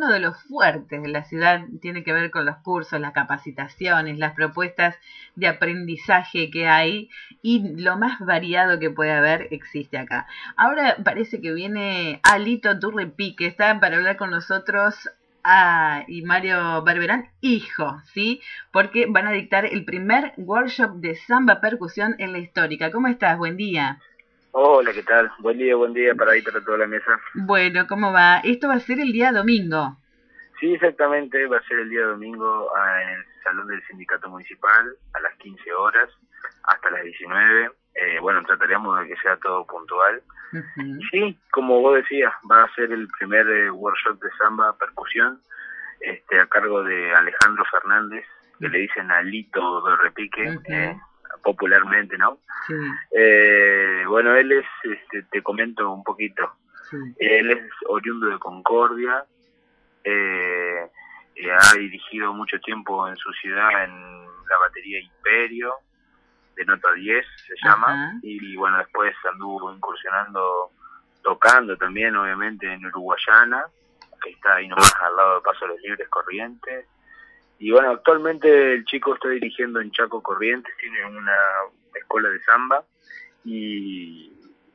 uno de los fuertes de la ciudad tiene que ver con los cursos, las capacitaciones, las propuestas de aprendizaje que hay y lo más variado que puede haber existe acá. Ahora parece que viene Alito Turrepi, que está para hablar con nosotros. Y Mario Barberán, hijo, ¿sí? Porque van a dictar el primer workshop de samba percusión en la histórica. ¿Cómo estás? Buen día. Hola, ¿qué tal? Buen día para ahí, para toda la mesa. Bueno, ¿cómo va? Esto va a ser el día domingo. Sí, exactamente, va a ser el día domingo en el Salón del Sindicato Municipal a las 15 horas hasta las 19. Bueno, trataremos de que sea todo puntual. Uh-huh. Y sí, como vos decías, va a ser el primer workshop de samba percusión a cargo de Alejandro Fernández, que le dicen Alito de Repique, popularmente, ¿no? Sí. Bueno, él es, te comento un poquito, Sí. Él es oriundo de Concordia, ha dirigido mucho tiempo en su ciudad en la batería Imperio, de Nota 10 se llama, y bueno, después anduvo incursionando, tocando también, obviamente, en Uruguayana, que está ahí nomás al lado de Paso de los Libres, Corrientes. Y bueno, actualmente el chico está dirigiendo en Chaco, Corrientes, tiene una escuela de samba y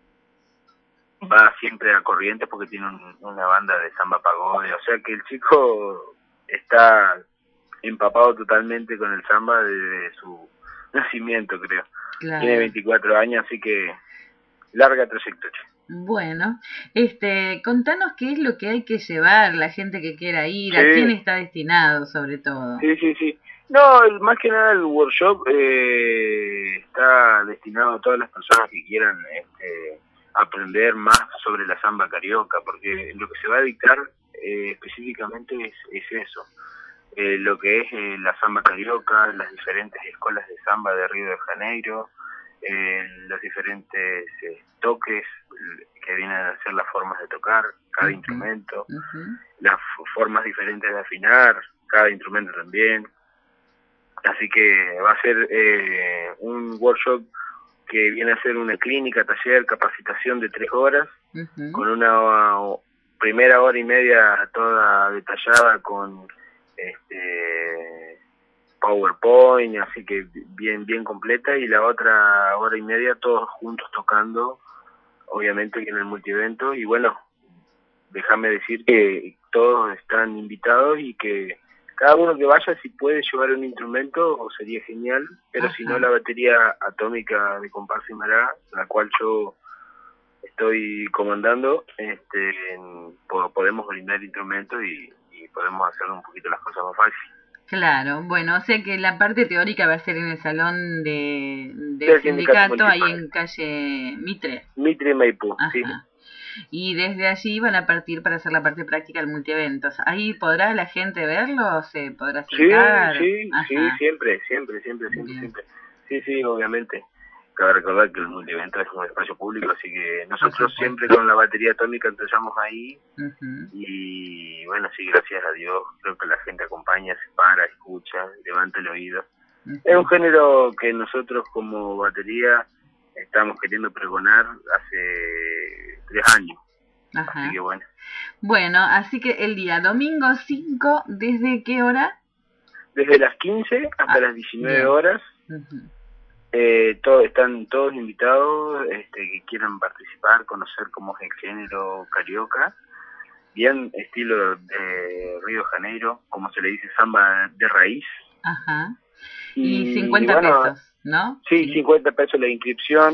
va siempre a Corrientes porque tiene una banda de samba pagode, o sea que el chico está empapado totalmente con el samba desde su nacimiento, creo. Claro. Tiene 24 años, así que larga trayectoria. Bueno, contanos qué es lo que hay que llevar, la gente que quiera ir, a quién está destinado sobre todo. Sí. No, más que nada el workshop está destinado a todas las personas que quieran aprender más sobre la samba carioca, porque lo que se va a dictar específicamente es eso, lo que es la samba carioca, las diferentes escuelas de samba de Río de Janeiro, los diferentes toques que vienen a ser las formas de tocar cada instrumento, las formas diferentes de afinar cada instrumento también. Así que va a ser un workshop que viene a ser una clínica, taller, capacitación de 3 horas, con una primera hora y media toda detallada con PowerPoint, así que bien completa, y la otra hora y media todos juntos tocando, obviamente que en el multievento. Y bueno, déjame decir que todos están invitados y que cada uno que vaya, si puede llevar un instrumento, sería genial, pero si no, la batería atómica de Comparsa y Mará, la cual yo estoy comandando, podemos brindar instrumentos y podemos hacer un poquito las cosas más fáciles. Claro, bueno, o sea que la parte teórica va a ser en el salón del sindicato ahí en calle Mitre. Mitre y Maipú, sí. Y desde allí van a partir para hacer la parte práctica del multieventos. ¿Ahí podrá la gente verlo? ¿Se podrá sentar? Sí, siempre. Sí, obviamente. Cabe recordar que el multievento es un espacio público, así que nosotros siempre con la batería atómica empezamos ahí. Y bueno, sí, gracias a Dios, creo que la gente acompaña, se para, escucha, levanta el oído. Es un género que nosotros como batería estamos queriendo pregonar hace 3 años. Así que bueno. Bueno, así que el día domingo 5, ¿desde qué hora? Desde las 15 hasta las 19 horas. Están todos invitados que quieran participar, conocer cómo es el género carioca, bien estilo de Río de Janeiro, como se le dice, samba de raíz. Y 50 pesos, ¿no? Sí, 50 pesos la inscripción,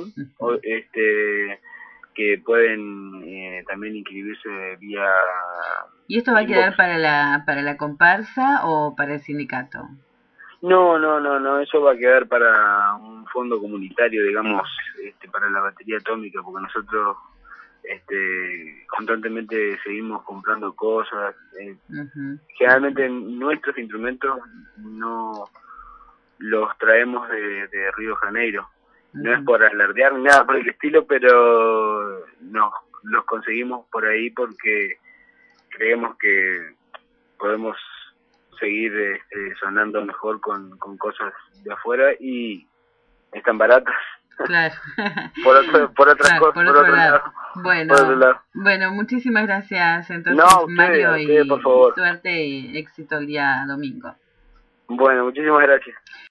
que pueden también inscribirse vía... ¿Y esto va a quedar para la comparsa o para el sindicato? No, eso va a quedar para un fondo comunitario, digamos, para la batería atómica, porque nosotros constantemente seguimos comprando cosas. Generalmente nuestros instrumentos no los traemos de Río de Janeiro. No es por alardear ni nada por el estilo, pero los conseguimos por ahí porque creemos que podemos seguir sonando mejor con cosas de afuera y están baratas. Claro. por otras Claro, cosas, por por otro otro lado. lado. Bueno, Por otro lado. bueno, muchísimas gracias entonces, No, Mario, a ustedes, por y favor. suerte y éxito el día domingo. Bueno, muchísimas gracias.